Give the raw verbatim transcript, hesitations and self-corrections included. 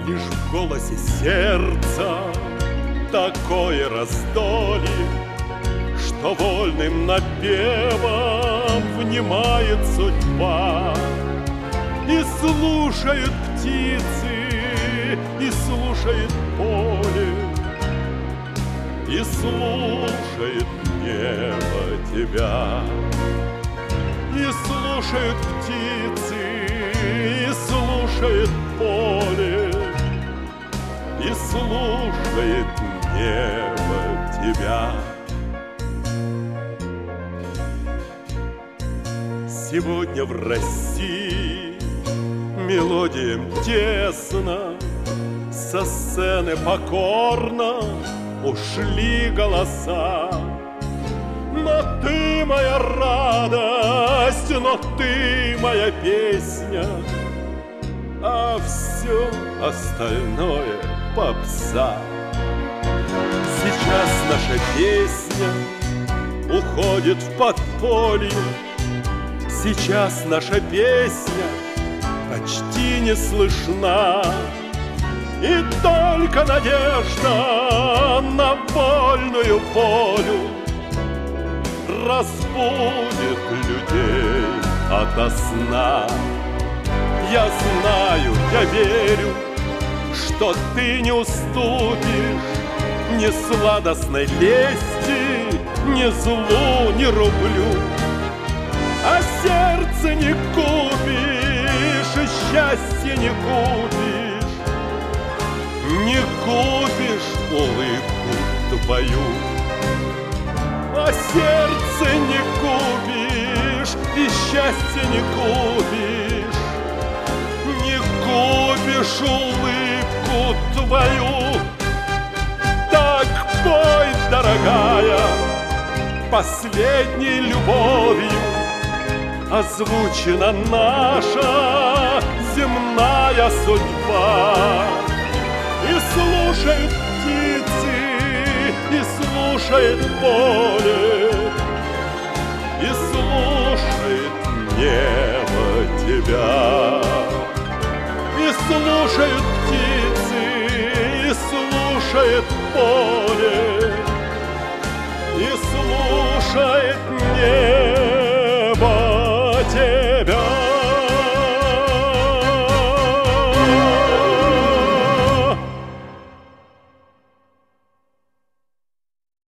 Лишь в голосе сердца такое раздолье, что вольным напевом внимает судьба. И слушают птицы, и слушает поле, и слушает небо тебя. И слушают птицы, и слушает поле, и слушает небо тебя. Сегодня в России мелодиям тесно, со сцены покорно ушли голоса. Но ты моя радость, но ты моя песня, а все остальное попса. Сейчас наша песня уходит в подполье, сейчас наша песня почти не слышна. И только надежда на вольную волю разбудит людей ото сна. Я знаю, я верю, что ты не уступишь ни сладостной лести, ни злу, ни рублю. А сердце не купишь, и счастье не купишь, не купишь улыбку твою. А сердце не купишь, и счастье не купишь, не купишь улыбку твою. Так пой, дорогая, последней любовью озвучена наша земная судьба. И слушают птицы, и слушает поле, и слушает небо тебя. И слушают птицы, и слушает поле, и слушает небо.